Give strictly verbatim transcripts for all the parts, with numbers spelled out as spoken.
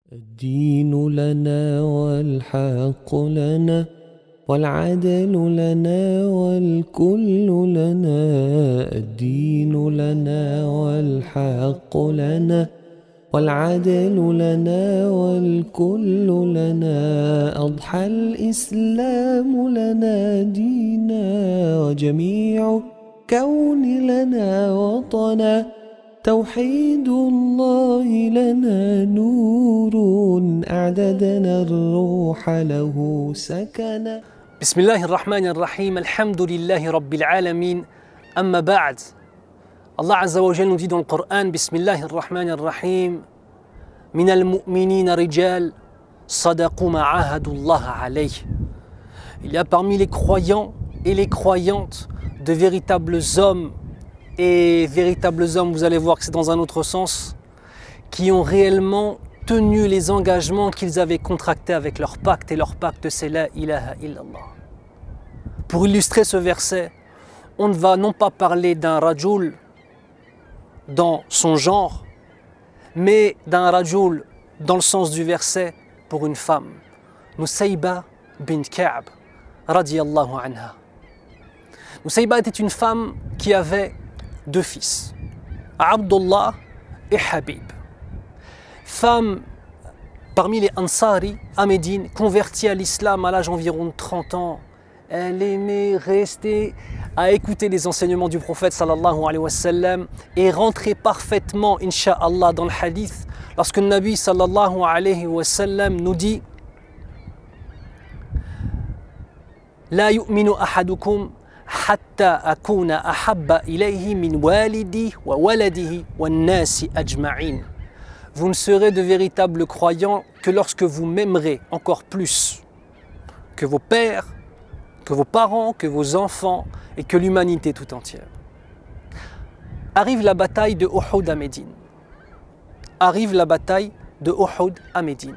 الدين لنا والحق لنا والعدل لنا والكل لنا. الدين لنا والحق لنا والعدل لنا والكل لنا. أضحى الإسلام لنا دينا وجميع كون لنا وطنا. توحيد الله لنا نور أعددنا الروح له سكنا. بسم الله الرحمن الرحيم. الحمد لله رب العالمين. أما بعد, Allah Azza wa Jal nous dit dans le Coran, Bismillah ar-Rahman ar-Rahim, Min al-mu'minina rijal, sadaqu ma'ahadullah alayh. Il y a parmi les croyants et les croyantes de véritables hommes, et véritables hommes, vous allez voir que c'est dans un autre sens, qui ont réellement tenu les engagements qu'ils avaient contractés avec leur pacte, et leur pacte c'est la ilaha illallah. Pour illustrer ce verset, on ne va non pas parler d'un rajoul dans son genre, mais d'un rajoul dans le sens du verset pour une femme. Nusayba bint Ka'b, radiyallahu anha. Nusayba était une femme qui avait deux fils, Abdullah et Habib. Femme parmi les Ansari à Médine, convertie à l'islam à l'âge environ de trente ans. Elle aimait rester à écouter les enseignements du prophète sallallahu alayhi wa sallam et rentrer parfaitement, insha'Allah, dans le hadith lorsque le Nabi sallallahu alayhi wa sallam nous dit La yu'minu ahadukum hatta akuna ahabba ilayhi min walidi wa waladihi wa nasi ajma'in. Vous ne serez de véritables croyants que lorsque vous m'aimerez encore plus que vos pères, que vos parents, que vos enfants et que l'humanité tout entière. Arrive la bataille de Uhud à Médine. Arrive la bataille de Uhud à Médine.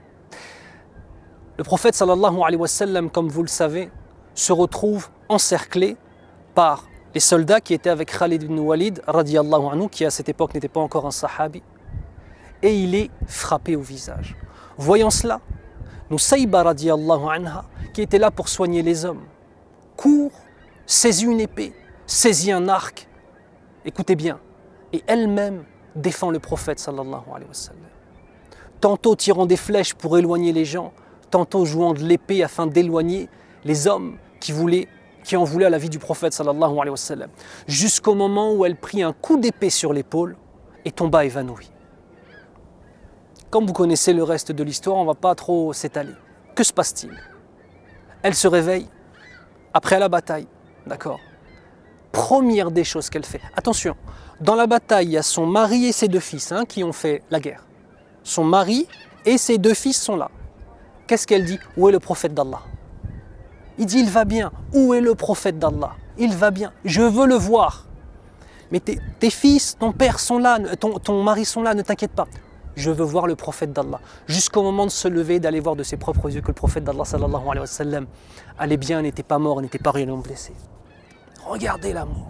Le prophète sallallahu alayhi wa sallam, comme vous le savez, se retrouve encerclé par les soldats qui étaient avec Khalid ibn Walid, radiyallahu anhu, qui à cette époque n'était pas encore un sahabi, et il est frappé au visage. Voyant cela, Nusayba radiyallahu anha, qui était là pour soigner les hommes, court, saisit une épée, saisit un arc, écoutez bien, et elle-même défend le prophète sallallahu alayhi wa sallam. Tantôt tirant des flèches pour éloigner les gens, tantôt jouant de l'épée afin d'éloigner les hommes qui, voulaient, qui en voulaient à la vie du prophète sallallahu alayhi wa sallam, jusqu'au moment où elle prit un coup d'épée sur l'épaule et tomba évanouie. Comme vous connaissez le reste de l'histoire, on ne va pas trop s'étaler. Que se passe-t-il? Elle se réveille après la bataille, d'accord? Première des choses qu'elle fait. Attention, dans la bataille, il y a son mari et ses deux fils hein, qui ont fait la guerre. Son mari et ses deux fils sont là. Qu'est-ce qu'elle dit? Où est le prophète d'Allah? Il dit, il va bien. Où est le prophète d'Allah? Il va bien. Je veux le voir. Mais tes, tes fils, ton père sont là, ton, ton mari sont là, ne t'inquiète pas. Je veux voir le prophète d'Allah. Jusqu'au moment de se lever, d'aller voir de ses propres yeux que le prophète d'Allah sallallahu alayhi wa sallam allait bien, n'était pas mort, n'était pas réellement blessé. Regardez l'amour.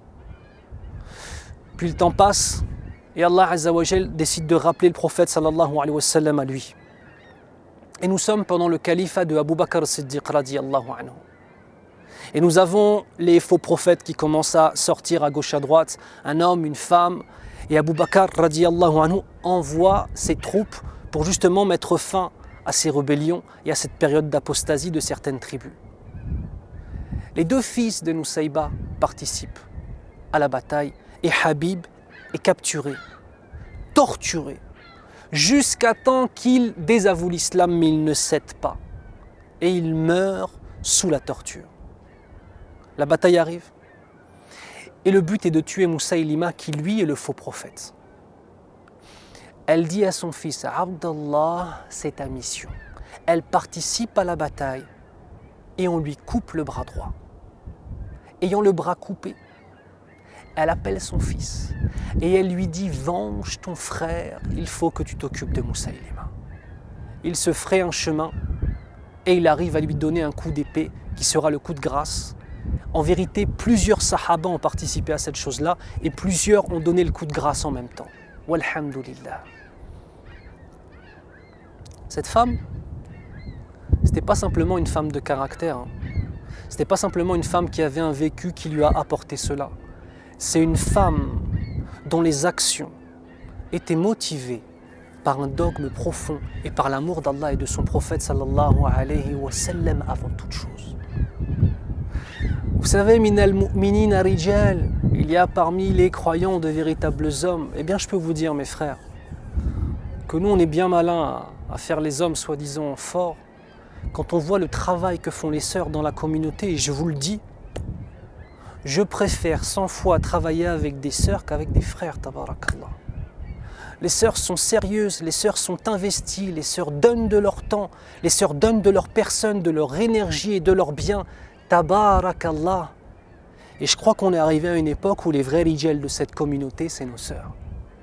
Puis le temps passe et Allah Azza wa Jal décide de rappeler le prophète sallallahu alayhi wa sallam à lui. Et nous sommes pendant le califat de Abu Bakr as-Siddiq radiyallahu anhu. Et nous avons les faux prophètes qui commencent à sortir à gauche à droite, un homme, une femme. Et Abu Bakr radiyallahu anhu envoie ses troupes pour justement mettre fin à ces rébellions et à cette période d'apostasie de certaines tribus. Les deux fils de Nusayba participent à la bataille et Habib est capturé, torturé, jusqu'à temps qu'il désavoue l'islam, mais il ne cède pas. Et il meurt sous la torture. La bataille arrive. Et le but est de tuer Musaylima, qui lui est le faux prophète. Elle dit à son fils, Abdallah, c'est ta mission. Elle participe à la bataille et on lui coupe le bras droit. Ayant le bras coupé, elle appelle son fils et elle lui dit, venge ton frère, il faut que tu t'occupes de Musaylima. Il se fraye un chemin et il arrive à lui donner un coup d'épée qui sera le coup de grâce. En vérité, plusieurs sahaba ont participé à cette chose-là et plusieurs ont donné le coup de grâce en même temps. Walhamdulillah. cette femme, c'était pas simplement une femme de caractère. Hein. C'était pas simplement une femme qui avait un vécu qui lui a apporté cela. C'est une femme dont les actions étaient motivées par un dogme profond et par l'amour d'Allah et de son prophète sallallahu alayhi wa sallam avant toute chose. Vous savez, minal mu'minina rijal, il y a parmi les croyants de véritables hommes. Eh bien, je peux vous dire, mes frères, que nous, on est bien malins à, à faire les hommes soi-disant forts. Quand on voit le travail que font les sœurs dans la communauté, et je vous le dis, je préfère cent fois travailler avec des sœurs qu'avec des frères, tabarakallah. Les sœurs sont sérieuses, les sœurs sont investies, les sœurs donnent de leur temps, les sœurs donnent de leur personne, de leur énergie et de leur bien. Tabarakallah. Et je crois qu'on est arrivé à une époque où les vrais rijals de cette communauté, c'est nos sœurs.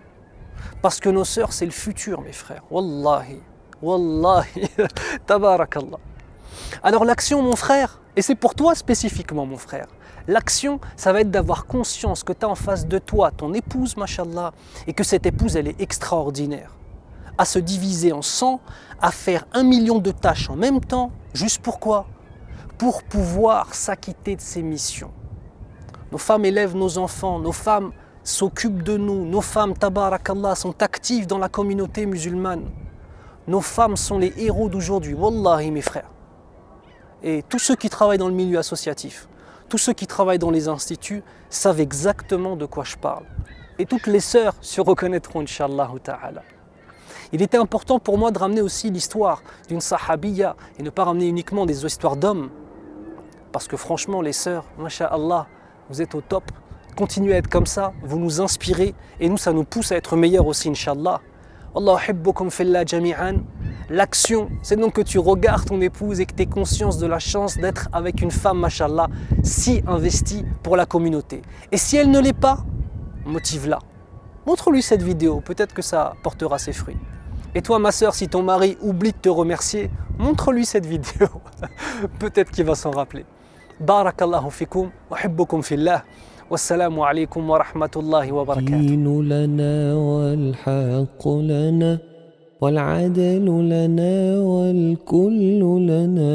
Parce que nos sœurs, c'est le futur, mes frères. Wallahi, wallahi, tabarakallah. Alors l'action, mon frère, et c'est pour toi spécifiquement, mon frère, l'action, ça va être d'avoir conscience que tu as en face de toi ton épouse, mashallah, et que cette épouse, elle est extraordinaire. À se diviser en cent, à faire un million de tâches en même temps, juste pourquoi ? Pour pouvoir s'acquitter de ses missions. Nos femmes élèvent nos enfants, nos femmes s'occupent de nous, nos femmes, tabarakallah, sont actives dans la communauté musulmane. Nos femmes sont les héros d'aujourd'hui, wallahi mes frères. Et tous ceux qui travaillent dans le milieu associatif, tous ceux qui travaillent dans les instituts savent exactement de quoi je parle. Et toutes les sœurs se reconnaîtront, Inch'Allah ta'ala. Il était important pour moi de ramener aussi l'histoire d'une sahabiya et ne pas ramener uniquement des histoires d'hommes. Parce que franchement, les sœurs, masha'Allah, vous êtes au top. Continuez à être comme ça, vous nous inspirez et nous, ça nous pousse à être meilleurs aussi, Inch'Allah. Wallahu hibbukum fillah jami'an. L'action, c'est donc que tu regardes ton épouse et que tu aies conscience de la chance d'être avec une femme, mashallah, si investie pour la communauté. Et si elle ne l'est pas, motive-la. Montre-lui cette vidéo, peut-être que ça portera ses fruits. Et toi, ma sœur, si ton mari oublie de te remercier, montre-lui cette vidéo. Peut-être qu'il va s'en rappeler. Barakallahu fikum, wa hibbukum fillah. Wassalamu alaikum wa rahmatullahi wa barakatuh. الدين لنا والحق لنا والعدل لنا والكل لنا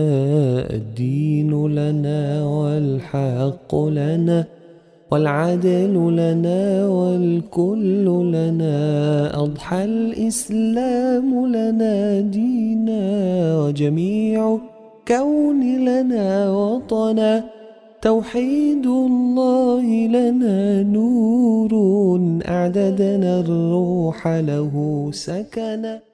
الدين لنا والحق لنا والعدل لنا والكل لنا أضحى الإسلام لنا دينا وجميع كون لنا وطنا توحيد الله لنا نور أعددنا الروح له سكنا